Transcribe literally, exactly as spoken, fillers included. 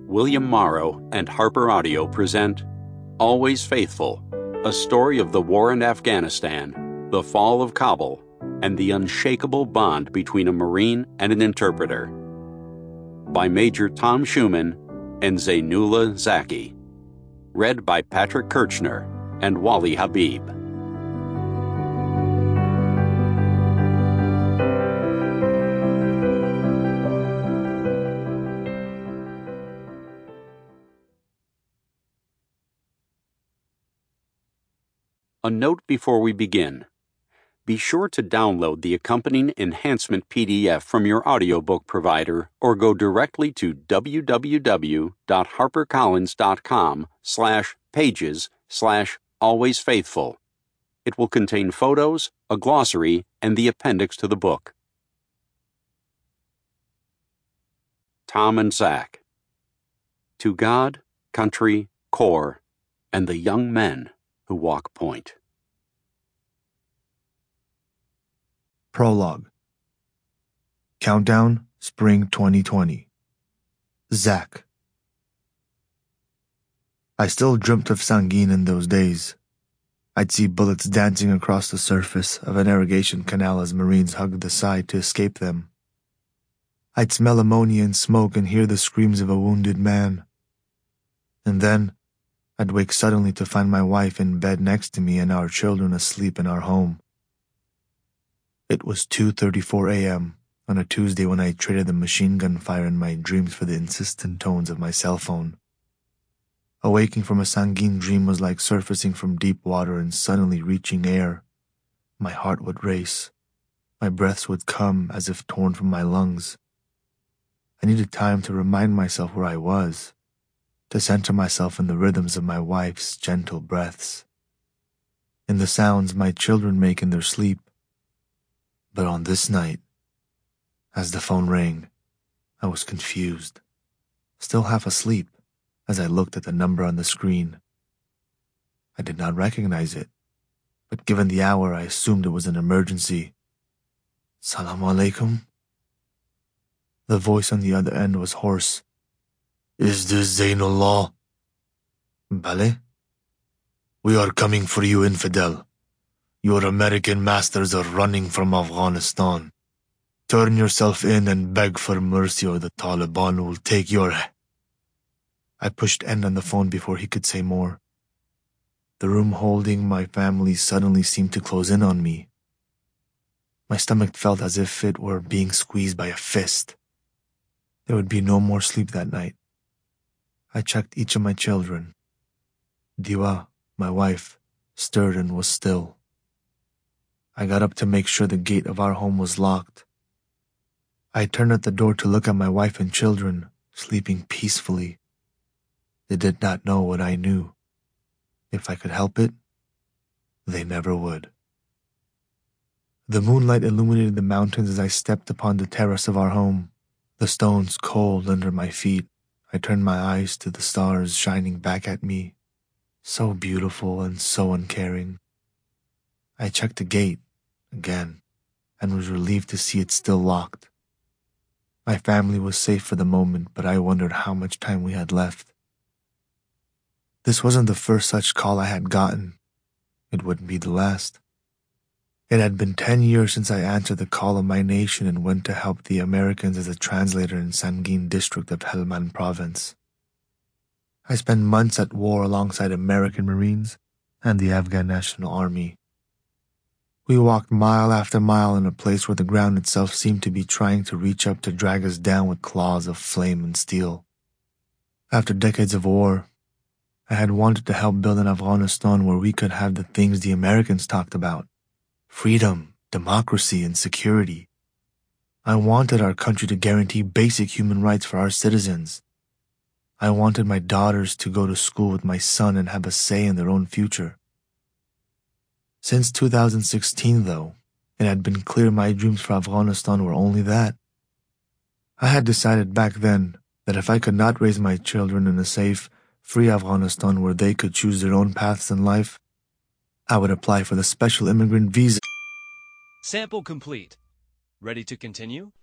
William Morrow and Harper Audio present Always Faithful, a story of the war in Afghanistan, the fall of Kabul, and the unshakable bond between a Marine and an interpreter. By Major Tom Schumann and Zainullah Zaki. Read by Patrick Kirchner and Wally Habib. A note before we begin. Be sure to download the accompanying enhancement P D F from your audiobook provider or go directly to www.harpercollins.com slash pages slash alwaysfaithful. It will contain photos, a glossary, and the appendix to the book. Tom and Zach. To God, country, corps, and the young men who walk point. Prologue. Countdown, Spring twenty twenty. Zach. I still dreamt of Sangin in those days. I'd see bullets dancing across the surface of an irrigation canal as Marines hugged the side to escape them. I'd smell ammonia and smoke and hear the screams of a wounded man. And then I'd wake suddenly to find my wife in bed next to me and our children asleep in our home. It was two thirty-four a.m. on a Tuesday when I traded the machine gun fire in my dreams for the insistent tones of my cell phone. Awaking from a Sangin dream was like surfacing from deep water and suddenly reaching air. My heart would race. My breaths would come as if torn from my lungs. I needed time to remind myself where I was, to center myself in the rhythms of my wife's gentle breaths, in the sounds my children make in their sleep. But on this night, as the phone rang, I was confused, still half asleep as I looked at the number on the screen. I did not recognize it, but given the hour, I assumed it was an emergency. Salaam alaikum? The voice on the other end was hoarse. Is this Zainullah? Bale? We are coming for you, infidel. Your American masters are running from Afghanistan. Turn yourself in and beg for mercy or the Taliban will take your... I pushed end on the phone before he could say more. The room holding my family suddenly seemed to close in on me. My stomach felt as if it were being squeezed by a fist. There would be no more sleep that night. I checked each of my children. Diwa, my wife, stirred and was still. I got up to make sure the gate of our home was locked. I turned at the door to look at my wife and children, sleeping peacefully. They did not know what I knew. If I could help it, they never would. The moonlight illuminated the mountains as I stepped upon the terrace of our home, the stones cold under my feet. I turned my eyes to the stars shining back at me, so beautiful and so uncaring. I checked the gate, again, and was relieved to see it still locked. My family was safe for the moment, but I wondered how much time we had left. This wasn't the first such call I had gotten. It wouldn't be the last. It had been ten years since I answered the call of my nation and went to help the Americans as a translator in Sangin district of Helmand province. I spent months at war alongside American Marines and the Afghan National Army. We walked mile after mile in a place where the ground itself seemed to be trying to reach up to drag us down with claws of flame and steel. After decades of war, I had wanted to help build an Afghanistan where we could have the things the Americans talked about. Freedom, democracy, and security. I wanted our country to guarantee basic human rights for our citizens. I wanted my daughters to go to school with my son and have a say in their own future. Since two thousand sixteen, though, it had been clear my dreams for Afghanistan were only that. I had decided back then that if I could not raise my children in a safe, free Afghanistan where they could choose their own paths in life, I would apply for the special immigrant visa. Sample complete. Ready to continue?